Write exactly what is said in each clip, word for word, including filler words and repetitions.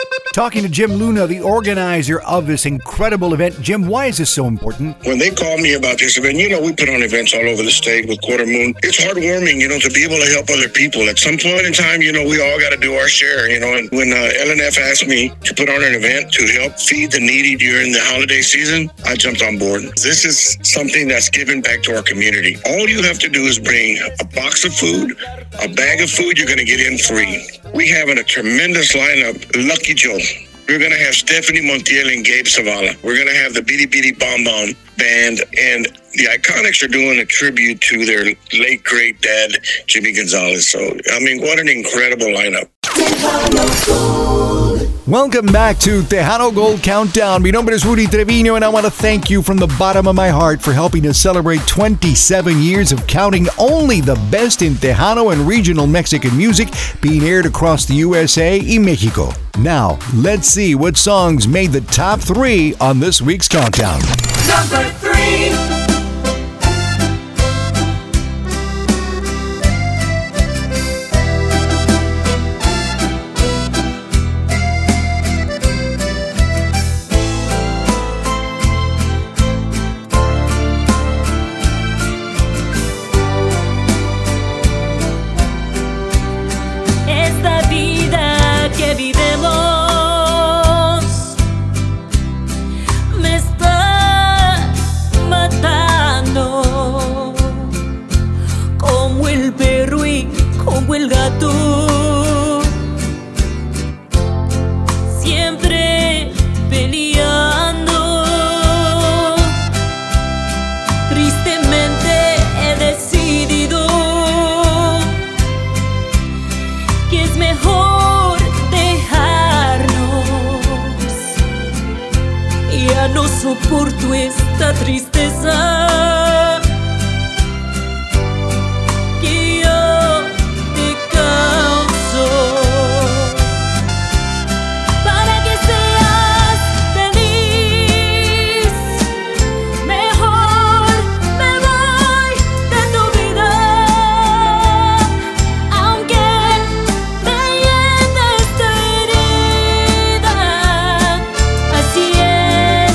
Talking to Jim Luna, the organizer of this incredible event. Jim, why is this so important? When they call me about this event, you know, we put on events all over the state with Quarter Moon. It's heartwarming, you know, to be able to help other people. At some point in time, you know, we all got to do our share, you know. And when uh, L N F asked me to put on an event to help feed the needy during the holiday season, I jumped on board. This is something that's given back to our community. All you have to do is bring a box of food, a bag of food you're going to get in free. We have a tremendous lineup. Lucky Joe. We're going to have Stephanie Montiel and Gabe Zavala. We're going to have the Bitty Bitty Bomb Bomb Band. And the Iconics are doing a tribute to their late, great dad, Jimmy Gonzalez. So, I mean, what an incredible lineup. Welcome back to Tejano Gold Countdown. Mi nombre es Rudy Trevino, and I want to thank you from the bottom of my heart for helping us celebrate twenty-seven years of counting only the best in Tejano and regional Mexican music being aired across the U S A y Mexico. Now, let's see what songs made the top three on this week's countdown. Number three. Soporto esta tristeza que yo te causo. Para que seas feliz, mejor me voy de tu vida, aunque me hiende esta herida. Así es.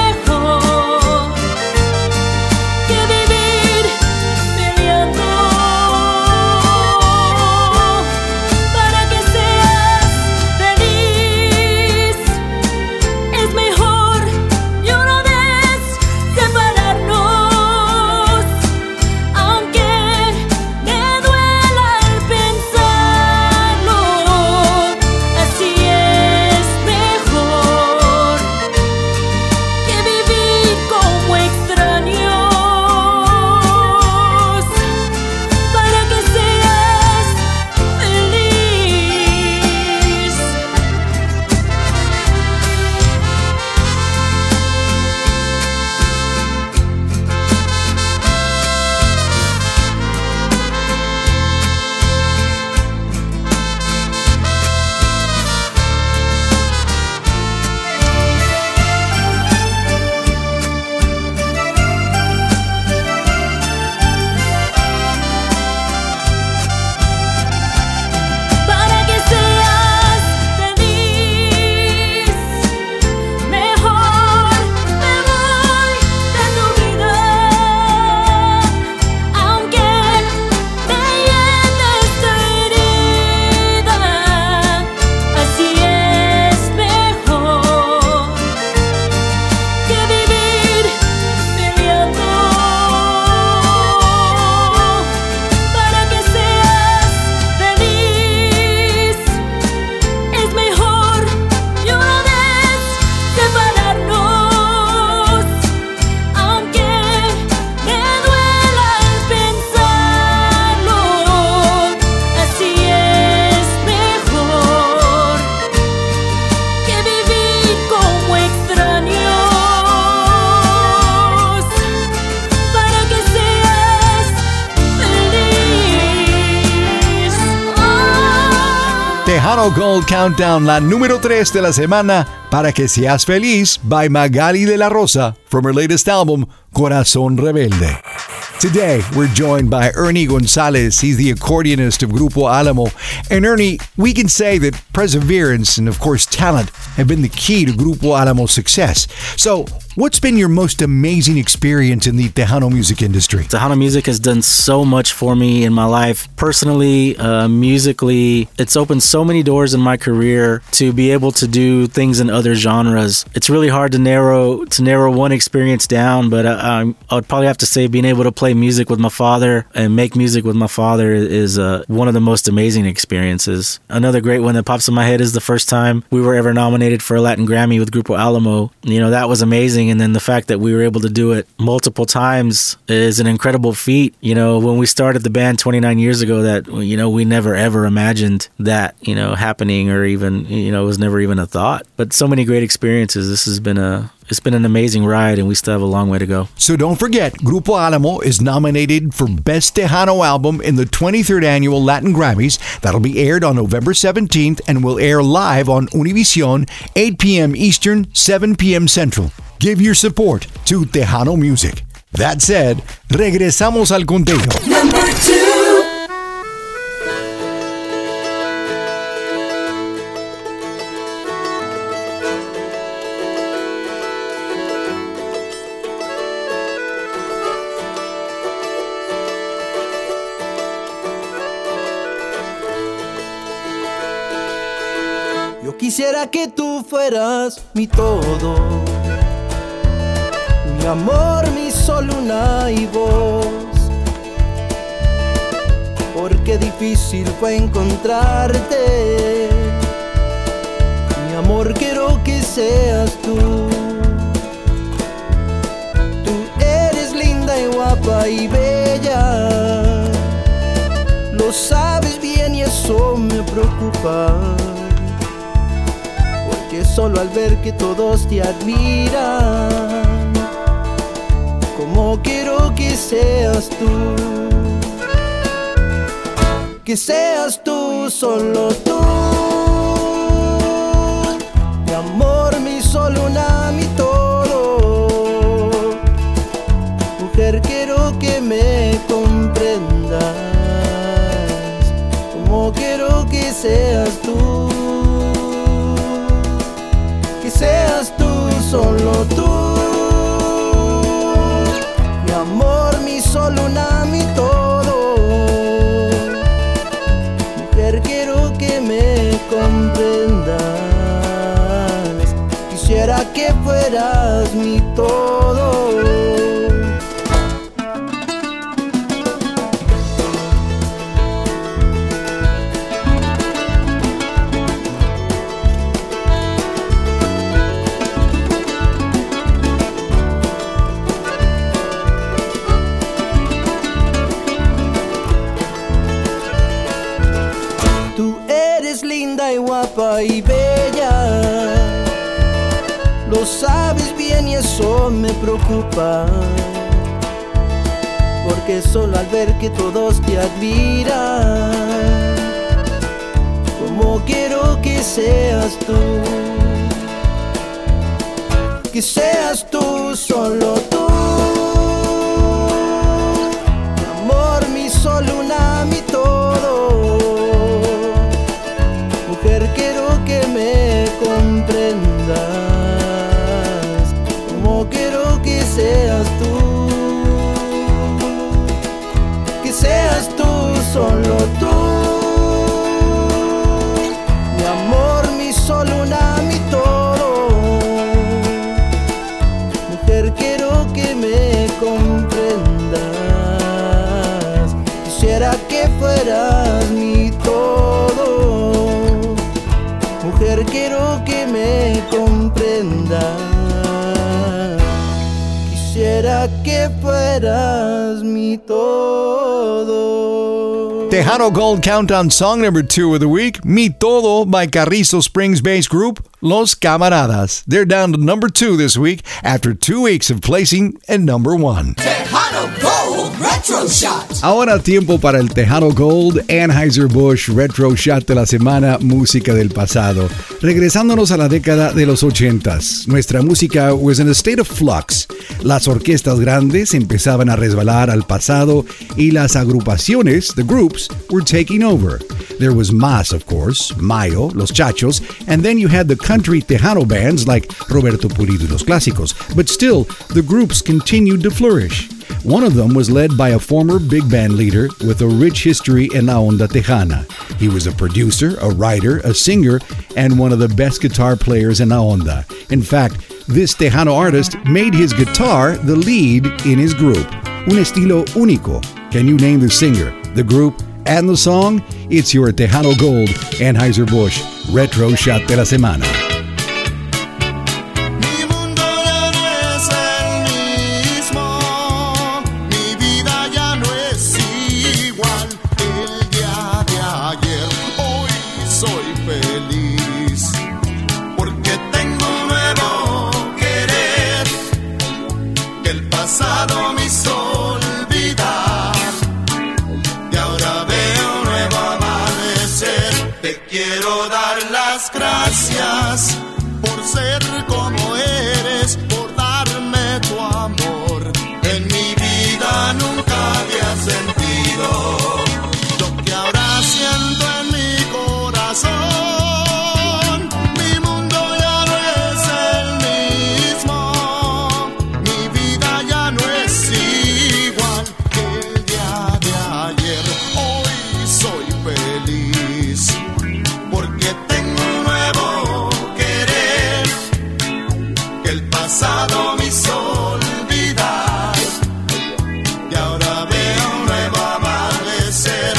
Tejano Gold Countdown, la número tres de la semana, Para que seas feliz, by Magali de la Rosa, from her latest album, Corazón Rebelde. Today, we're joined by Ernie Gonzalez. He's the accordionist of Grupo Alamo. And Ernie, we can say that perseverance and, of course, talent have been the key to Grupo Alamo's success. So, what's been your most amazing experience in the Tejano music industry? Tejano music has done so much for me in my life. Personally, uh, musically, it's opened so many doors in my career to be able to do things in other genres. It's really hard to narrow to narrow one experience down, but I, I would probably have to say being able to play music with my father and make music with my father is uh, one of the most amazing experiences. Another great one that pops in my head is the first time we were ever nominated for a Latin Grammy with Grupo Alamo. You know, that was amazing. And then the fact that we were able to do it multiple times is an incredible feat. You know, when we started the band twenty-nine years ago, that, you know, we never ever imagined that, you know, happening, or even, you know, it was never even a thought. But so many great experiences. This has been a It's been an amazing ride, and we still have a long way to go. So don't forget, Grupo Alamo is nominated for Best Tejano Album in the twenty-third Annual Latin Grammys. That'll be aired on November seventeenth and will air live on Univision, eight p.m. Eastern, seven p.m. Central. Give your support to Tejano music. That said, regresamos al conteo. Number two. Yo quisiera que tú fueras mi todo, mi amor, mi sol, luna y voz, porque difícil fue encontrarte. Mi amor, quiero que seas tú. Tú eres linda y guapa y bella, lo sabes bien y eso me preocupa. Que solo al ver que todos te admiran, como quiero que seas tú, que seas tú, solo tú, mi amor, mi sol, luna, mi todo. Mujer, quiero que me comprendas, como quiero que seas tú. Que seas tú, solo tú, mi amor, mi sol, luna, mi todo. Mujer, quiero que me comprendas, quisiera que fueras mi todo. Y bella, lo sabes bien y eso me preocupa, porque solo al ver que todos te admiran, como quiero que seas tú, que seas tú, solo tú, mi amor, mi sol, luna, mi todo. Mujer, quiero que me comprendas, como quiero que seas tú, que seas tú, solo tú, mi amor, mi sol, luna, mi todo. Mujer, quiero que me comprendas, quisiera que fueras mi todo. Mujer, quiero que me comprendas, quisiera que fueras mi todo. Tejano Gold Countdown song number two of the week, Mi Todo by Carrizo Springs-based group Los Camaradas. They're down to number two this week after two weeks of placing at number one. Tejano. Tejano Gold Retro Shot. Ahora tiempo para el Tejano Gold Anheuser-Busch Retro Shot de la semana, música del pasado. Regresándonos a la década de los ochentas, nuestra música was in a state of flux. Las orquestas grandes empezaban a resbalar al pasado y las agrupaciones, the groups, were taking over. There was Mas, of course, Mayo, Los Chachos, and then you had the country Tejano bands like Roberto Pulido y Los Clásicos. But still, the groups continued to flourish. One of them was led by a former big band leader with a rich history in la onda tejana. He was a producer, a writer, a singer, and one of the best guitar players in la onda. In fact, this Tejano artist made his guitar the lead in his group. Un estilo único. Can you name the singer, the group, and the song? It's your Tejano Gold Anheuser-Busch Retro Shot de la Semana. Gracias por ser como eres, por darme tu amor. En mi vida nunca había sentido lo que ahora siento en mi corazón. Mi mundo ya no es el mismo, mi vida ya no es igual que el día de ayer. Hoy soy feliz porque tengo pasado me hizo olvidar y ahora veo un nuevo amanecer.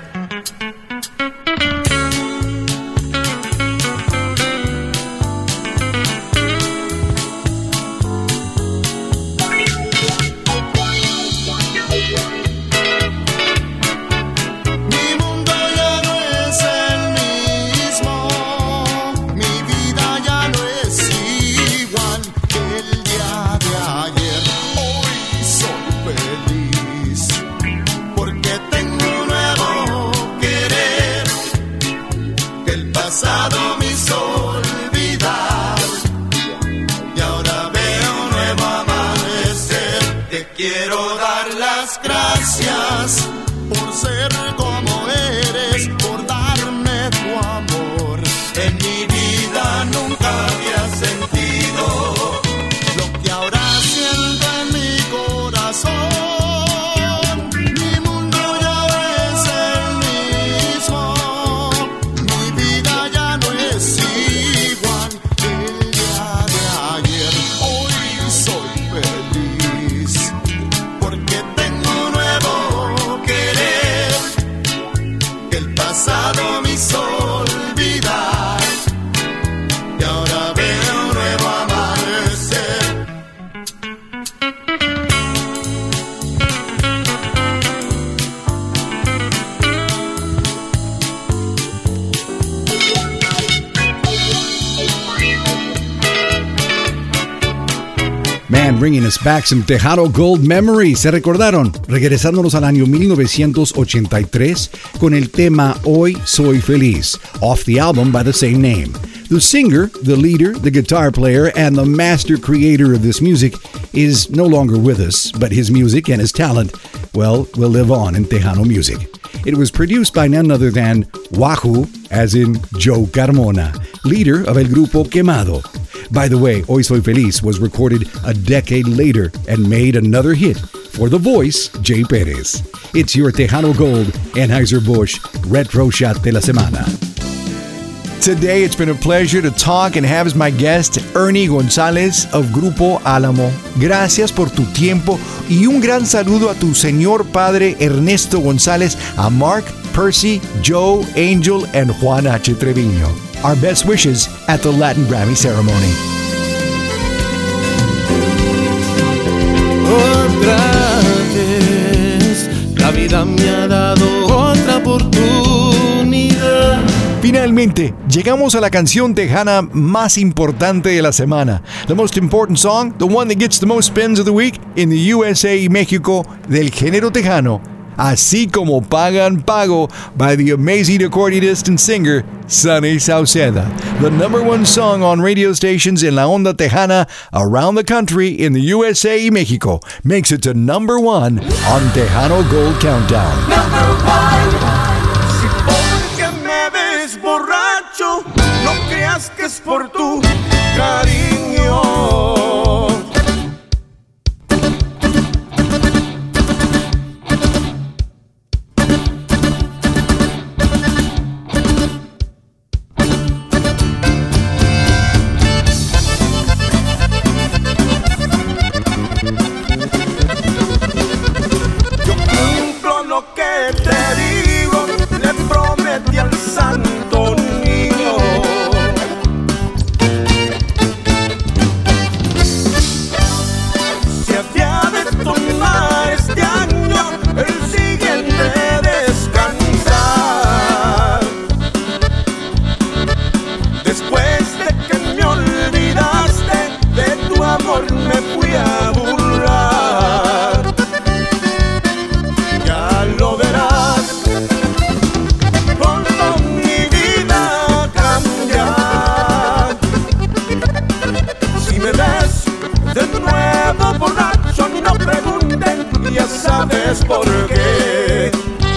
Mi mundo ya no es el mismo, mi vida ya no es igual el día de ayer. Hoy soy feliz porque tengo un nuevo querer que el pasado me hizo olvidar y ahora veo un nuevo amanecer. Te quiero dar las gracias por ser como eres, por darme tu amor. En mi vida nunca había sentido ahora siento en mi corazón. Mi mundo ya no es el mismo, mi vida ya no es igual que el día de ayer. Hoy soy feliz porque tengo un nuevo querer que el pasado me hizo olvidar y ahora veo un nuevo amanecer. Man, bringing us back some Tejano Gold memories. ¿Se recordaron? Regresándonos al año mil novecientos ochenta y tres con el tema Hoy Soy Feliz, off the album by the same name. The singer, the leader, the guitar player, and the master creator of this music is no longer with us, but his music and his talent, well, will live on in Tejano music. It was produced by none other than Wahoo, as in Joe Carmona, leader of el grupo Quemado. By the way, Hoy Soy Feliz was recorded a decade later and made another hit for the voice, Jay Perez. It's your Tejano Gold Anheuser-Busch Retro Shot de la Semana. Today, it's been a pleasure to talk and have as my guest Ernie González of Grupo Álamo. Gracias por tu tiempo y un gran saludo a tu señor padre Ernesto González, a Mark, Percy, Joe, Angel, and Juan H. Treviño. Our best wishes at the Latin Grammy ceremony. Otra vez, la vida me ha dado otra oportunidad. Finalmente, llegamos a la canción tejana más importante de la semana. The most important song, the one that gets the most spins of the week in the U S A y México del género tejano. Así como Pagan Pago by the amazing accordionist and singer Sonny Sauceda. The number one song on radio stations en la onda tejana around the country in the U S A y México makes it to number one on Tejano Gold Countdown. Number one. Si porque me ves borracho, no creas que es por tu cariño. ¿Sabes por qué?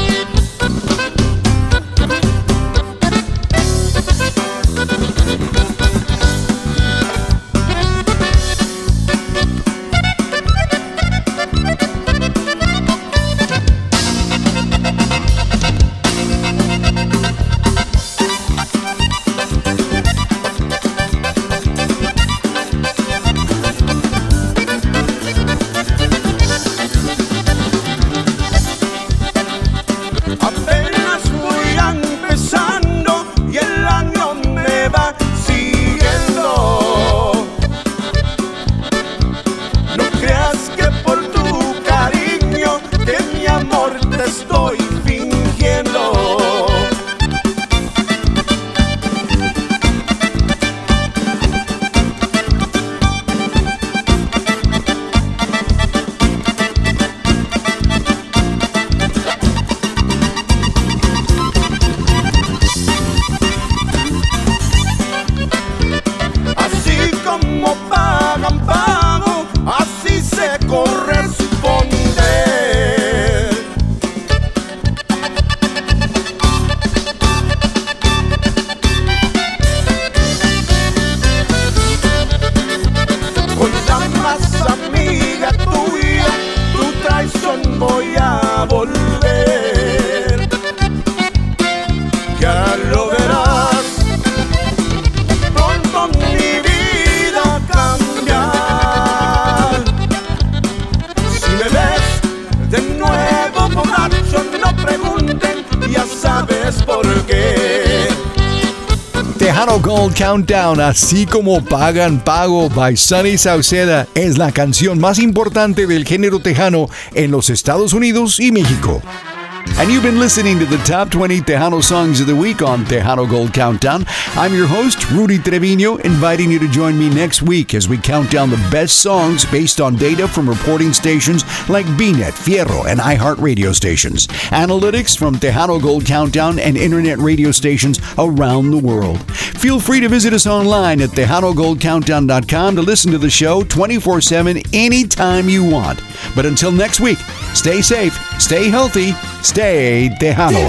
Tejano Gold Countdown, así como Pagan Pago by Sonny Sauceda, es la canción más importante del género tejano en los Estados Unidos y México. And you've been listening to the Top twenty Tejano Songs of the Week on Tejano Gold Countdown. I'm your host, Rudy Trevino, inviting you to join me next week as we count down the best songs based on data from reporting stations like B Net, Fierro, and iHeart radio stations. Analytics from Tejano Gold Countdown and internet radio stations around the world. Feel free to visit us online at tejano gold countdown dot com to listen to the show twenty-four seven anytime you want. But until next week, stay safe, stay healthy, stay Tejano.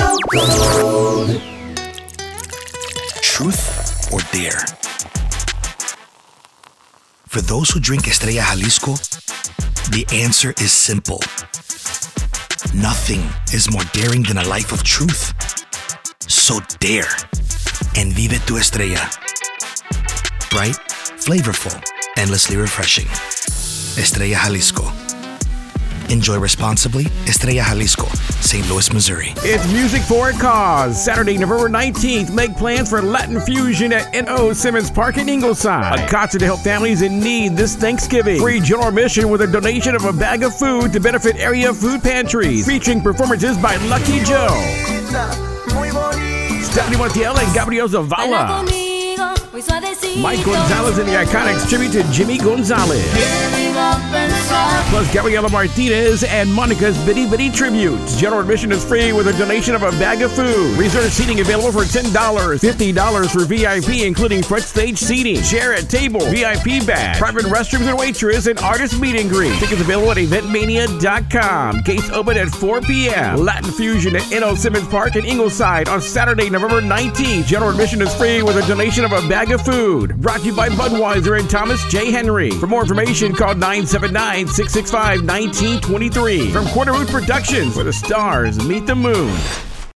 Truth or dare? For those who drink Estrella Jalisco, the answer is simple. Nothing is more daring than a life of truth. So dare and vive tu estrella. Bright, flavorful, endlessly refreshing. Estrella Jalisco. Enjoy responsibly. Estrella Jalisco, Saint Louis, Missouri. It's Music for a Cause. Saturday, November nineteenth. Make plans for Latin Fusion at N O Simmons Park in Ingleside. A concert to help families in need this Thanksgiving. Free general admission with a donation of a bag of food to benefit area food pantries. Featuring performances by Lucky Joe. Stephanie Montiel and Gabriel Zavala. Mike Gonzalez and the Iconics tribute to Jimmy Gonzalez. Plus Gabriela Martinez and Monica's Bitty Bitty tributes. General admission is free with a donation of a bag of food. Reserved seating available for ten dollars. fifty dollars for V I P, including front stage seating, share at table, V I P badge, private restrooms and waitress, and artist meet and greet. Tickets available at event mania dot com. Gates open at four p.m. Latin Fusion at N O Simmons Park in Ingleside on Saturday, November nineteenth. General admission is free with a donation of a bag of food. Brought to you by Budweiser and Thomas J. Henry. For more information, call nine seven nine, six six five, one nine two three. From Quarter Root Productions, where the stars meet the moon.